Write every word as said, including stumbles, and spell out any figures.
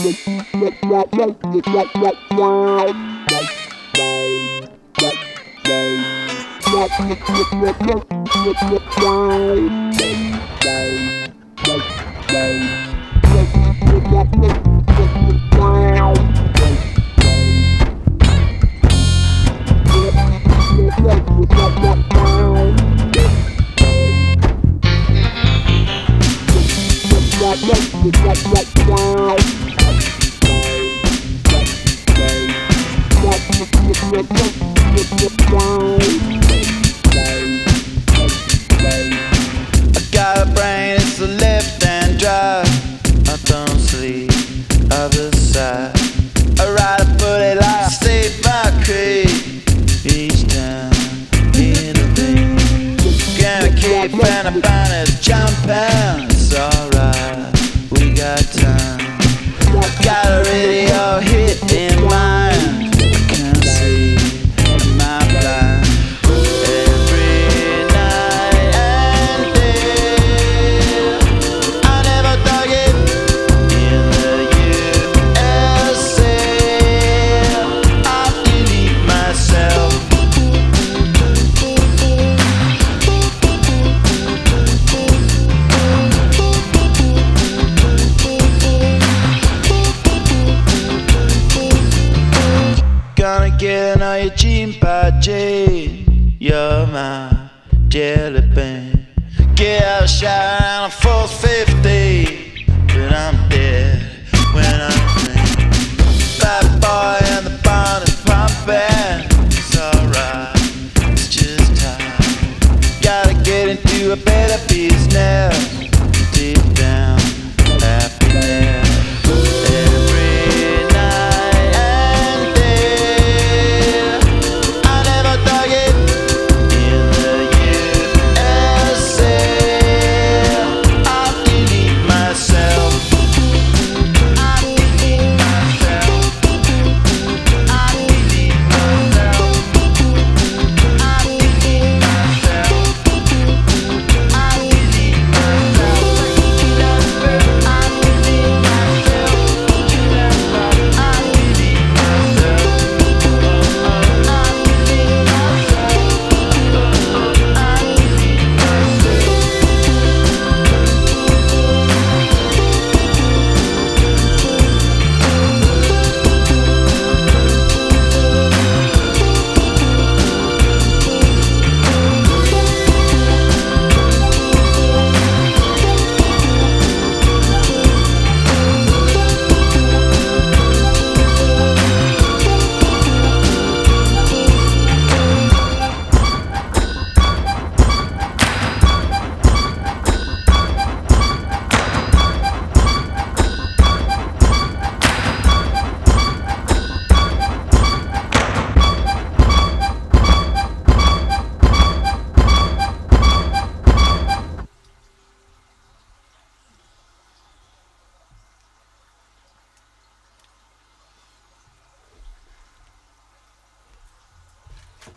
got a brain, it's a left-hand drive. I don't sleep, other side. I ride a bullet like Steve McCree. Each time in the vein, gonna keep and a banner's jumping. It's alright, we got time. Got a radio hit in mind. Can't see in my blind. Every night and day, I never dug it in the U S A. I delete myself. Gonna get an all your gene by Jane. You're my jelly bean. Get out a shot and a force fifty, but I'm